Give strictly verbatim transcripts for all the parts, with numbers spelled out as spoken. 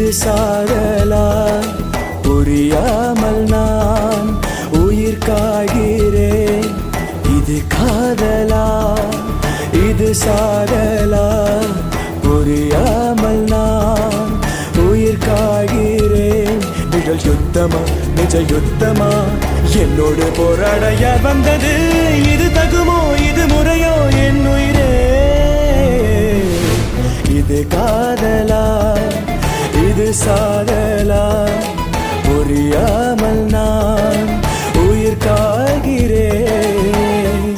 இது சாதலா புரியாமல் நான் உயிர் காய்கிறேன். இது காதலா இது சாதலா புரியாமல் நான் உயிர் காய்கிறேன். நிழல் யுத்தமா நிஜ யுத்தமா என்னோடு போராட யார் வந்தது? இது தகுமோ இது முறையோ என் உயிரே? இது காதலா இது சாதலா புரியாமல் நான் உயிர் காய்கிறேன்.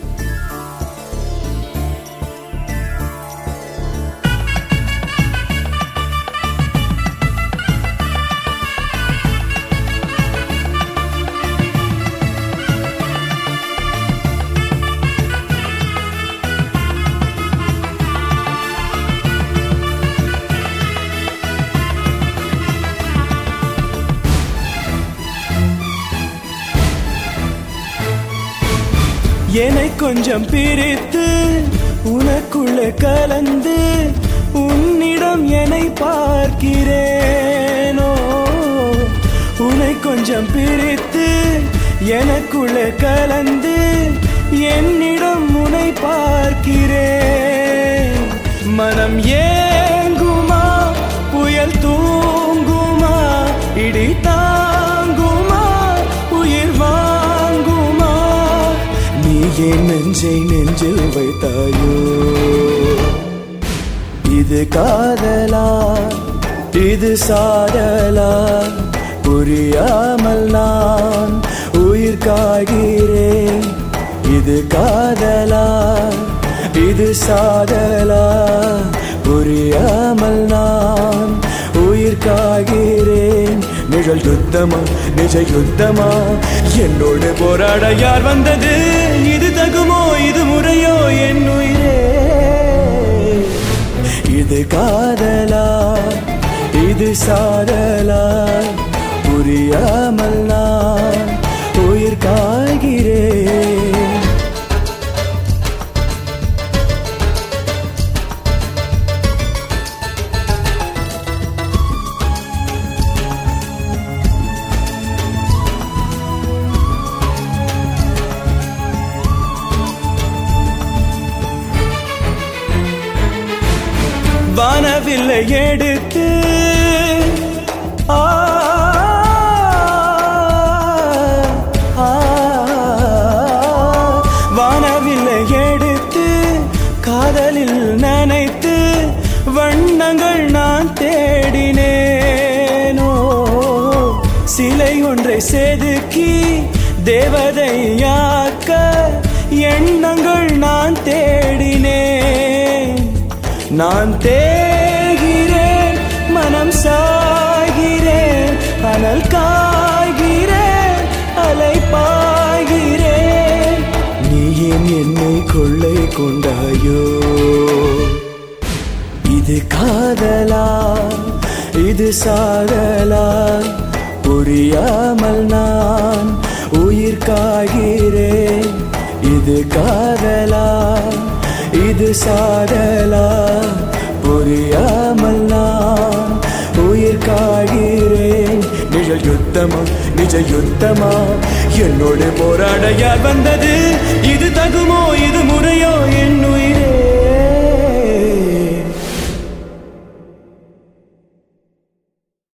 என்னை கொஞ்சம் பிரித்து உனக்குள்ளே கலந்து உன்னிடம் என்னை பார்க்கிறேனோ. உன்னை கொஞ்சம் பிரித்து எனக்குள்ளே கலந்து என்னிடம் உன்னை பார்க்கிறேன். மனம் ஏங்குமா புயல் தூங்குமா இடி தாங்குமா உயிர் வாங்குமா? நீ என் நெஞ்சை நெஞ்சில் வைத்தாயோ? இது காதலா இது சாதலா புரியாமல் நான் உயிர் காய்கிறேன். இது காதலா இது சாதலா புரியாமல் நான் உயிர் காய்கிறேன். நிழல் யுத்தமா நிஜ யுத்தமா என்னோடு போராட யார் வந்தது? இது தகுமோ இது முறையோ என் உயிரே? இது காதலா இது சாதலா புரியாமல் நான் உயிர் காய்கிறேன். வானவில்லை எடுத்து வானவில்லை எடுத்து காதலில் நனைத்து வண்ணங்கள் நான் தேடினேனோ. சிலை ஒன்றை செதுக்கி தேவதையாக்க எண்ணங்கள் நான் தேடினேன். நான் தேகிறேன் மனம் சாகிறேன் அனல் காய்கிறேன் அலை பாய்கிறேன். நீ ஏன் என்னை கொள்ளை கொண்டாயோ? இது காதலா இது சாதலா புரியாமல் நான் உயிர் காய்கிறேன். இது காதலா இது சாதலா புரியாமல் நான் உயிர் காய்கிறேன். நிழல் யுத்தமா நிஜ யுத்தமா என்னோடு போராட யார் வந்தது? இது தகுமோ இது முறையோ